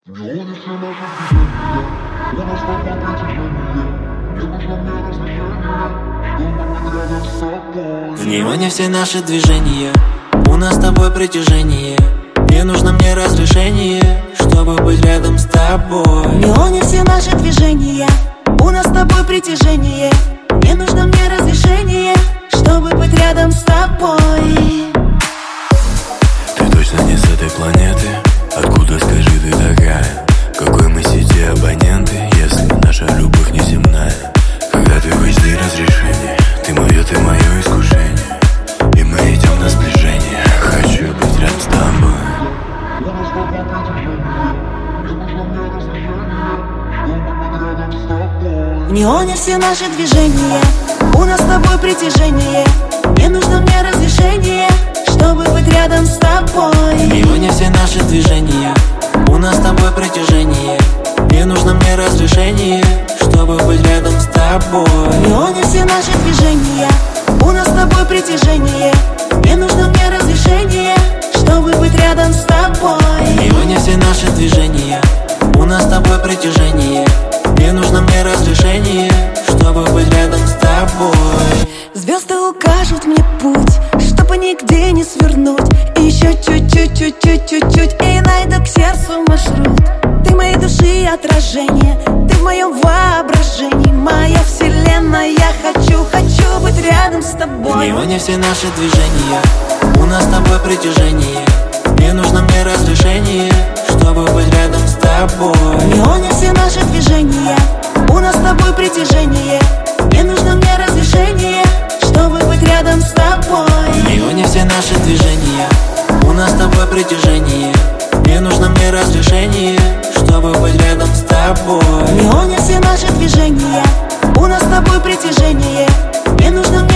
Миллионы все наши движения, у нас с тобой притяжение. Не нужно мне разрешение, чтобы быть рядом с тобой. В неоне все наши движения, у нас с тобой притяжение. Не нужно мне разрешение, чтобы быть рядом с тобой. В неоне все наши движения, у нас с тобой притяжение. Не нужно мне разрешение, чтобы быть рядом с тобой. Ты точно не с этой планеты? Откуда, скажи, ты такая? Какой мы сети абоненты, если наша любовь не земная? Когда ты в HD разрешение, ты мое искушение, и мы идем на сближение. Хочу быть рядом с тобой. У нас с тобой притяжение, не нужно мне разрешение, чтобы быть рядом с тобой. В неоне все наши движения, у нас с тобой притяжение. Не нужно мне разрешение, чтобы быть рядом с тобой. В неоне все наши движения, у нас с тобой притяжение. Не нужно мне разрешение, чтобы быть рядом с тобой. В неоне все наши движения, у нас с тобой притяжение. Не нужно мне разрешение, чтобы быть рядом с тобой. В неоне все наши движения, у нас с тобой притяжение. Не нужно мне разрешение, чтобы быть рядом с тобой. Звезды укажут мне путь, чтобы нигде не свернуть. И еще чуть-чуть, и найду к сердцу маршрут. Ты моей души отражение, ты в моем воображении. Моя вселенная, хочу быть рядом с В тобой. неоне все наши движения, у нас с тобой притяжение. Не нужно мне разрешение, чтобы быть рядом с тобой. В неоне все наши движения, у нас с тобой притяжение. Не нужно мне разрешение, чтобы быть рядом с тобой. В неоне все наши движения, у нас с тобой притяжение. Не нужно мне разрешение, чтобы быть рядом с тобой. В неоне все наши движения, у нас с тобой притяжение. Не нужно мне